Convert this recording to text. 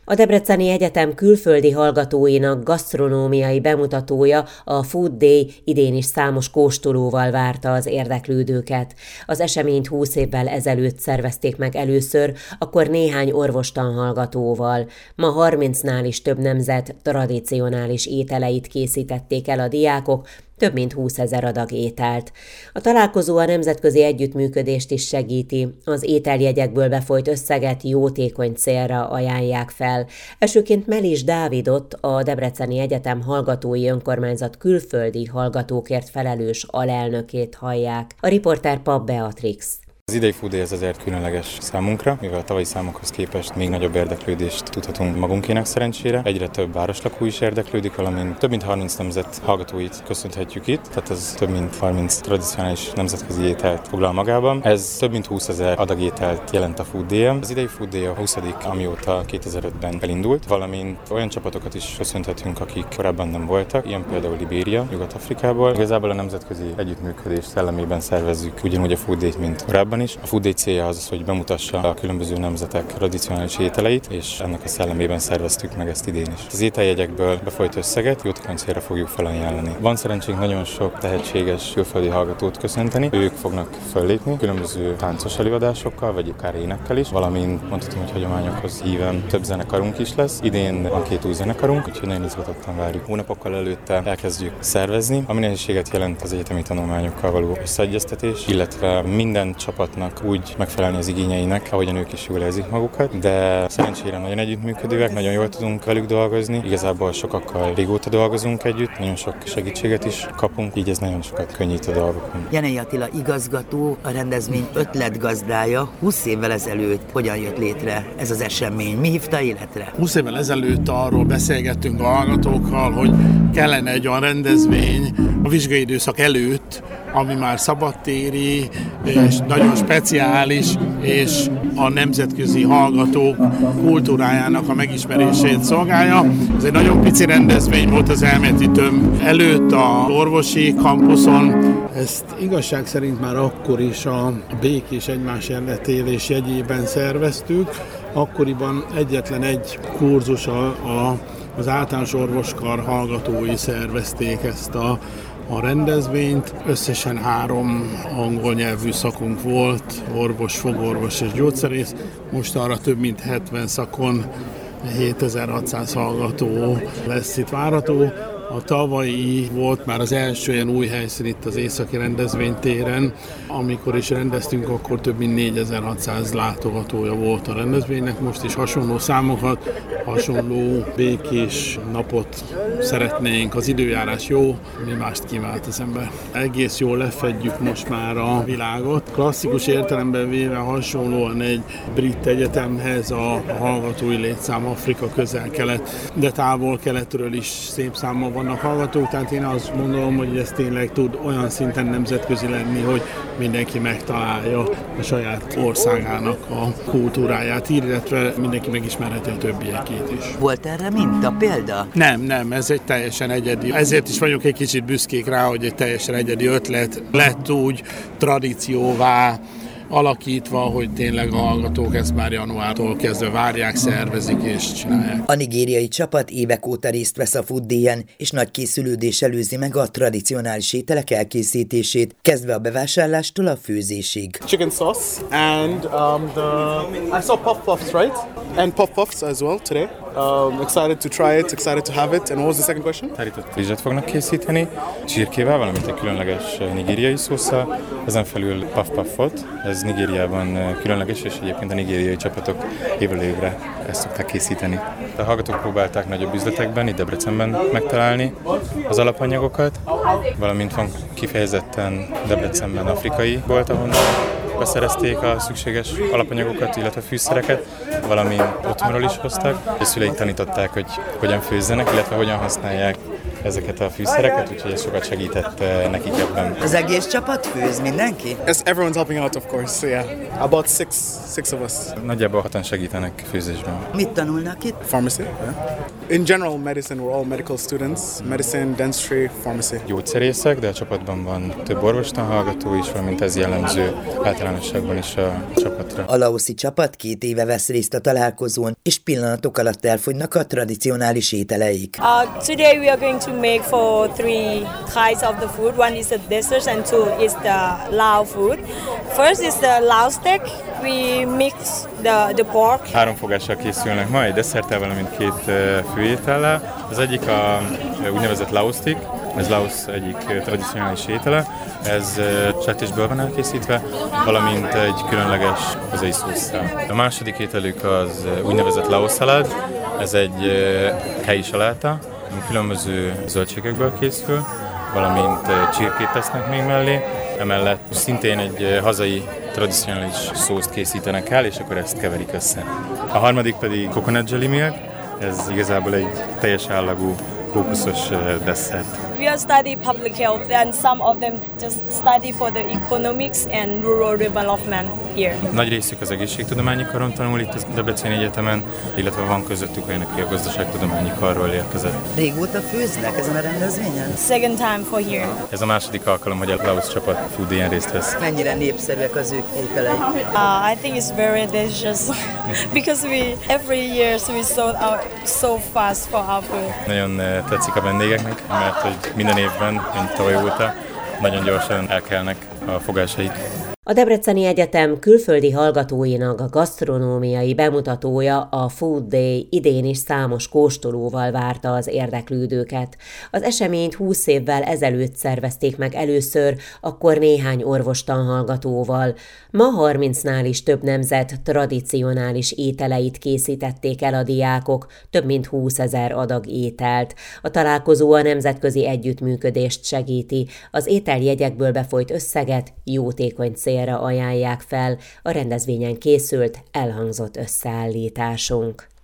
A Debreceni Egyetem külföldi hallgatóinak gasztronómiai bemutatója, a Food Day idén is számos kóstolóval várta az érdeklődőket. Az eseményt 20 évvel ezelőtt szervezték meg először, akkor néhány orvostanhallgatóval. Ma 30-nál is több nemzet tradicionális ételeit készítették el a diákok, több mint 20 000 adag ételt. A találkozó a nemzetközi együttműködést is segíti. Az ételjegyekből befolyt összeget jótékony célra ajánlják fel. Elsőként Melis Dávidot, a Debreceni Egyetem Hallgatói Önkormányzat külföldi hallgatókért felelős alelnökét hallják. A riporter Papp Beatrix. Az idei Food Day ez azért különleges számunkra, mivel a tavalyi számokhoz képest még nagyobb érdeklődést tudhatunk magunkének szerencsére. Egyre több városlakó is érdeklődik, valamint több mint 30 nemzet hallgatóit köszönhetjük itt, tehát ez több mint 30 tradicionális nemzetközi ételt foglal magában. Ez több mint 20 000 adag ételt jelent a Food Day-en. Az idei Food Day a 20. amióta 2005-ben elindult, valamint olyan csapatokat is köszönhetünk, akik korábban nem voltak, ilyen például Libéria, Nyugat-Afrikából. Igazából a nemzetközi együttműködés szellemében szervezzük ugyanúgy a Food Day-t, mint korábban is. A Food Day célja az, hogy bemutassa a különböző nemzetek tradicionális ételeit, és ennek a szellemében szerveztük meg ezt idén is. Az ételjegyekből befolyt összeget jótékony célra fogjuk felajánlani. Van szerencsénk nagyon sok tehetséges külföldi hallgatót köszönteni. Ők fognak föllépni különböző táncos előadásokkal, vagy akár énekkel is, valamint mondhatom, hogy hagyományokhoz híven több zenekarunk is lesz. Idén van 2 új zenekarunk, úgyhogy nagyon izgatottan várjuk. Hónapokkal előtte elkezdjük szervezni, ami nehézséget jelent az egyetemi tanulmányokkal való összeegyeztetés, illetve minden csapatnak úgy megfelelni az igényeinek, ahogyan ők is jól érzik magukat, de szerencsére nagyon együttműködőek, nagyon jól tudunk velük dolgozni. Igazából sokakkal régóta dolgozunk együtt, nagyon sok segítséget is kapunk, így ez nagyon sokat könnyít a dolgokon. Jenei Attila igazgató, a rendezvény ötletgazdája. 20 évvel ezelőtt hogyan jött létre ez az esemény? Mi hívta életre? 20 évvel ezelőtt arról beszélgettünk a hallgatókkal, hogy kellene egy olyan rendezvény a vizsgai időszak előtt, ami már szabadtéri és nagyon speciális, és a nemzetközi hallgatók kultúrájának a megismerését szolgálja. Ez egy nagyon pici rendezvény volt az elméleti tömb előtt a orvosi kampuszon. Ezt igazság szerint már akkor is a békés egymás ellenélés jegyében szerveztük. Akkoriban egyetlen egy kurzus az általános orvoskar hallgatói szervezték ezt a rendezvényt. Összesen 3 angol nyelvű szakunk volt, orvos, fogorvos és gyógyszerész. Most arra több mint 70 szakon 7600 hallgató lesz itt várható. A tavalyi volt már az első olyan új helyszín itt az északi rendezvénytéren. Amikor is rendeztünk, akkor több mint 4600 látogatója volt a rendezvénynek. Most is hasonló számokat, hasonló békés napot szeretnénk. Az időjárás jó, mi mást kívánt az ember. Egész jól lefedjük most már a világot. Klasszikus értelemben véve hasonlóan egy brit egyetemhez a hallgatói létszám Afrika, közel-kelet, de távol-keletről is szép számmal vannak hallgatók, tehát én azt gondolom, hogy ez tényleg tud olyan szinten nemzetközi lenni, hogy mindenki megtalálja a saját országának a kultúráját, illetve mindenki megismerheti a többiekét is. Volt erre minta, példa? Nem, ez egy teljesen egyedi. Ezért is vagyok egy kicsit büszkék rá, hogy egy teljesen egyedi ötlet lett úgy tradícióvá alakítva, hogy tényleg a hallgatók ezt már januártól kezdve várják, szervezik és csinálják. A nigériai csapat évek óta részt vesz a Food Day-en, és nagy készülődés előzi meg a tradicionális ételek elkészítését, kezdve a bevásárlástól a főzésig. Chicken sauce and I saw puff puffs, right? And puff puffs as well today. Excited to try it, excited to have it. And what was the second question? Tárított rizset fognak készíteni, csirkével, valamint egy különleges nigériai szósszal, ezen felül puff puffot. Ez Nigériában különleges, és egyébként a nigériai csapatok évről évre ezt szokták készíteni. A hallgatók próbálták nagyobb üzletekben, itt Debrecenben megtalálni az alapanyagokat, valamint van kifejezetten Debrecenben afrikai bolt, ahonnan beszerezték a szükséges alapanyagokat, illetve fűszereket, valamint otthonról is hoztak, és szüleik tanították, hogy hogyan főzzenek, illetve hogyan használják ezeket a fűszereket, úgyhogy ez sokat segített nekik ebben. Az egész csapat főz, mindenki? Yes, everyone's helping out, of course, yeah. About six of us. Nagyjából 6-an segítenek főzésben. Mit tanulnak itt? Pharmacy, yeah. In general medicine, we're all medical students. Medicine, dentistry, pharmacy. Gyógyszerészek, de a csapatban van több orvostanhallgató is, valamint ez jellemző általánosságban is a csapat. célkatra. A laoszi csapat 2 éve vesz részt a találkozón, és pillanatok alatt elfogynak a tradicionális ételeik. Today we are going to make for 3 kinds of the food. One is the dessert and 2 is the Lao food. First is the Lao steak. We mix the pork. 3 fogással készülnek ma, egy desszerttel, valamint 2 főétellel. Az egyik a úgynevezett Lao steak, ez Laos egyik tradicionális étele, ez sertésből van elkészítve, valamint egy különleges hazai szósszal. A második ételük az úgynevezett Lao salad, ez egy helyi saláta, ami különböző zöldségekből készül, valamint csirkét tesznek még mellé, emellett szintén egy hazai tradicionális szószt készítenek el, és akkor ezt keverik össze. A harmadik pedig coconut jelly milk, ez igazából egy teljes állagú kókuszos desszert. We are study public health and some of them just study for the economics and rural development here. Nagy részük az egészségtudományi karon tanul itt a Debreceni Egyetemen, illetve van közöttük olyan, aki a gazdaságtudományi karról érkezett. Régóta főznek ezen a rendezvényen? Second time for here. Ez a második alkalom, hogy a Laos csapat Food Day-en részt vesz. Mennyire népszerűek az ők ételei? I think it's very delicious because every year we sold out so fast for our food. Nagyon tetszik a vendégeknek, mert hogy minden évben, mint tavaly óta, nagyon gyorsan elkelnek a fogásaik. A Debreceni Egyetem külföldi hallgatóinak a gasztronómiai bemutatója, a Food Day idén is számos kóstolóval várta az érdeklődőket. Az eseményt 20 évvel ezelőtt szervezték meg először, akkor néhány orvostanhallgatóval. Ma 30-nál is több nemzet tradicionális ételeit készítették el a diákok, több mint 20 000 adag ételt. A találkozó a nemzetközi együttműködést segíti, az ételjegyekből befolyt összeget jótékony célra ajánlják fel, a rendezvényen készült, elhangzott összeállításunk.